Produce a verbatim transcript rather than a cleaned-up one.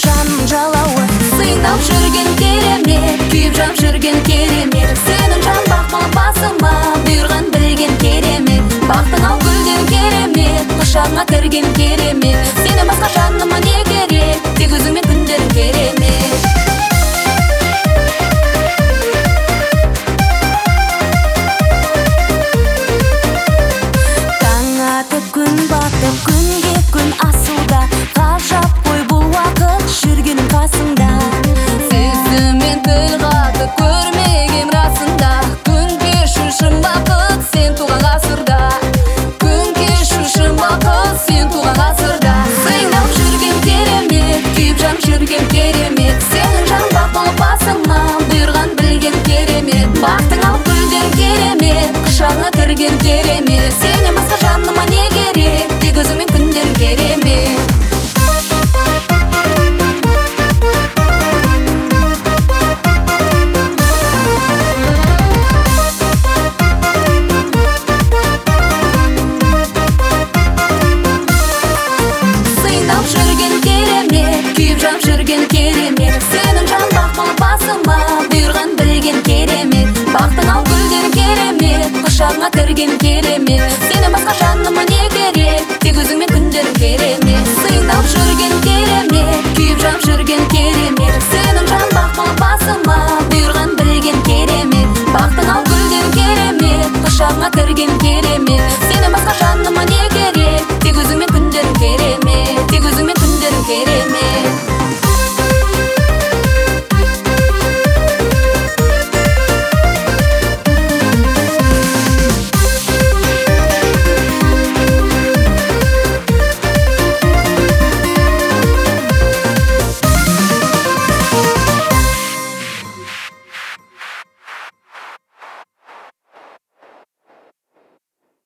жанның жалауы. Сыйнап жүрген керемет, күйіп жап жүрген керемет. Сенің жан бақпал басыма бұйырған білген керемет. Бақтың ал гүлден керемет, құшағыңа кірген керемет. Сені басқа жаныма не керек, тек өзіңмен күндерің керемет. Таң атып күн батып, күнге күн асуда, ғажап қой бұл уақыт жүргенің қасыңда. Сезіммен тіл қатып көрмегем расында, күн кешу жұмбақыт сен туған ғасырда. Күн кешу жұмбақыт сен туған ғасырда. Сыйнап жүрген керемет, күйіп жап жүрген керемет. Сенің жан бақпал басыма бұйырған білген керемет. Бақтың ал гүлден керемет, құшағыңа кірген керемет. Сенен басқа жаныма не керек, тек өзіңмен күндерің керемет. Сыйнап жүрген керемет, күйіп жап жүрген керемет.